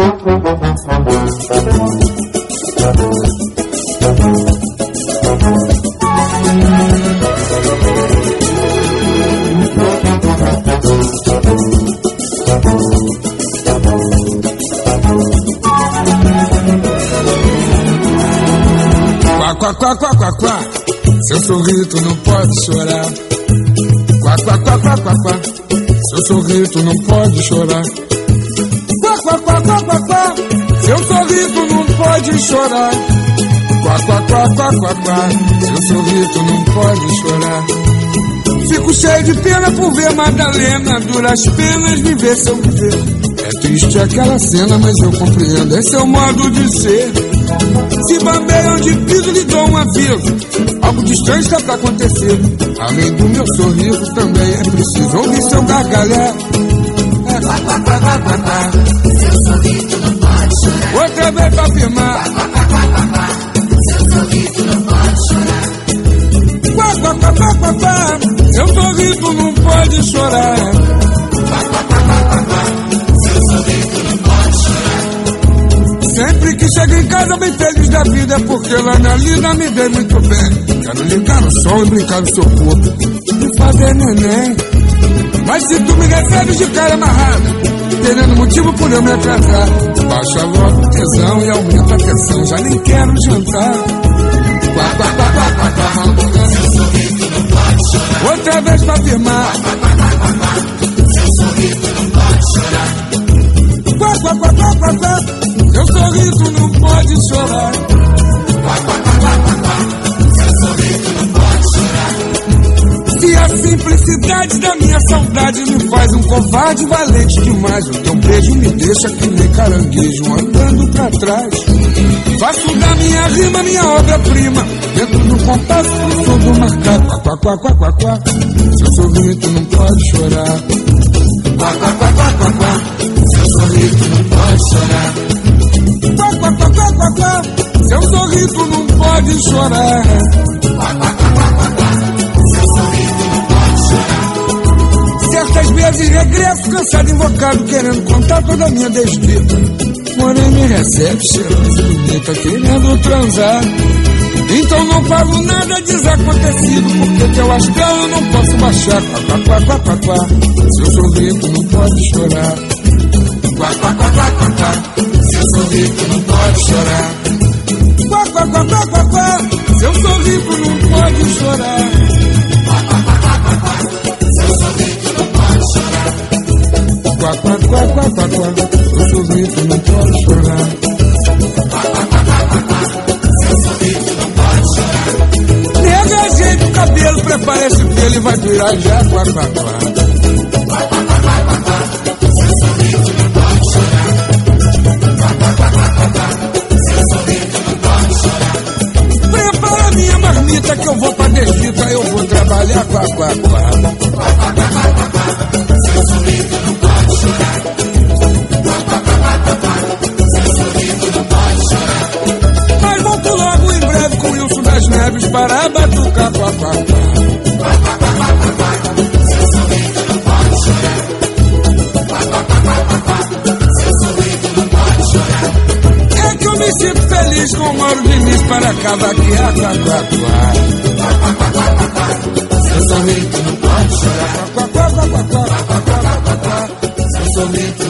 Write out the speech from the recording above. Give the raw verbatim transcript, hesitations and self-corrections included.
Quá, quá, quá, quá, quá. Se eu sorrir, tu não pode chorar. Quá, quá, quá, quá, quá, quá. Se eu sorrir, tu não pode chorar. Quá, quá, quá, quá, quá, quá. Se eu sorrir, tu não pode chorar. Quá, quá, quá, quá, quá, quá. Se eu sorrir, tu não pode chorar. Fico cheio de pena por ver Madalena. Duras penas viver sem viver. É triste aquela cena, mas eu compreendo. Esse é o modo de ser. Se bambeiam de piso, lhe dou um aviso. Algo de estranho está pra acontecer. Além do meu sorriso, também é preciso ouvir seu gargalhar. É quá, quá, quá, quá, quá, quá. Seu sorriso não pode chorar. Outra vez pra afirmar. Quá, quá, quá, quá, quá. Seu sorriso não pode chorar. Quá, quá, quá, quá, quá, quá. Seu sorriso não pode chorar. Quá, quá, quá, quá, quá, quá. Seu sorriso não pode chorar. Sempre que chego em casa bem feliz da vida, é porque lá na lida me dei muito bem. Quero ligar no sol e brincar no seu corpo e fazer neném. Mas se tu me recebes de cara amarrada, terendo motivo por eu me atrasar, baixa logo o tesão e aumenta a tensão. Já nem quero jantar. Quá, quá, quá, quá, quá, quá. Seu sorriso não pode chorar. Outra vez pra afirmar. Quá, quá, quá, quá, quá. Seu sorriso não pode chorar. Quá, quá, quá, quá, quá, quá. Seu sorriso não pode chorar. Quá, quá, quá, quá, quá, quá. Seu sorriso não pode chorar. Se a simplicidade da minha saudade me faz um covarde valente demais, o teu beijo me deixa que nem caranguejo andando pra trás. Faço da minha rima minha obra-prima, dentro do compasso do som do marcado. Quá, quá, quá, quá, quá. Seu sorriso não pode chorar. Quá, quá, quá, quá, quá, quá. Seu sorriso não pode chorar. Quá, quá, quá, quá, quá, quá. Seu sorriso não pode chorar. Quá, quá, quá, quá, quá, quá. Seu sorriso não pode chorar. Certas vezes regresso cansado, invocado, querendo contar toda a minha desdita. Porém me recebe cheirosa e bonita, querendo transar. Então não falo nada desacontecido, porque teu astral eu não posso baixar. Quá, quá, quá, quá, quá. Seu sorriso não pode chorar. Quá, quá, quá, quá, quá, quá. Seu sorriso não pode chorar. Quá, quá, quá, quá, quá, quá. Seu sorriso não pode chorar. Quá, quá, quá, quá, quá, quá. Seu sorriso não pode chorar. Quá, quá, quá, quá, quá, quá. Seu sorriso não pode chorar. Quá, quá, quá, quá, quá, quá. Seu sorriso não pode chorar. Nega, ajeita o cabelo, prepara esse pelo e vai virar já. Quá, quá, quá. Quá, quá, quá, quá, quá, quá. Seu sorriso não pode chorar. Quá, quá, quá, quá, quá, quá. Seu sorriso não pode chorar. Prepara minha marmita que eu vou pra desfita, eu vou trabalhar. Quá, quá, quá. Quá, quá, quá, quá, quá, quá. Seu sorriso não pode chorar. Quá, quá, quá, quá, quá, quá. Seu sorriso não pode chorar. Mas volto logo em breve com o Wilson das Neves para batucar. Quá, quá, quá. Quá, quá, quá, quá, quá, quá. Seu sorriso não pode chorar. Quá, quá, quá, quá, quá, quá. Seu sorriso não pode chorar. É que eu me sinto feliz com o Mauro Diniz para cavaquear. Quá, quá, quá. Quá, quá, quá, quá, quá, quá. Seu sorriso não pode chorar. Quá, quá, quá, quá, quá. Quá, quá, quá, quá, quá, quá. Seu sorriso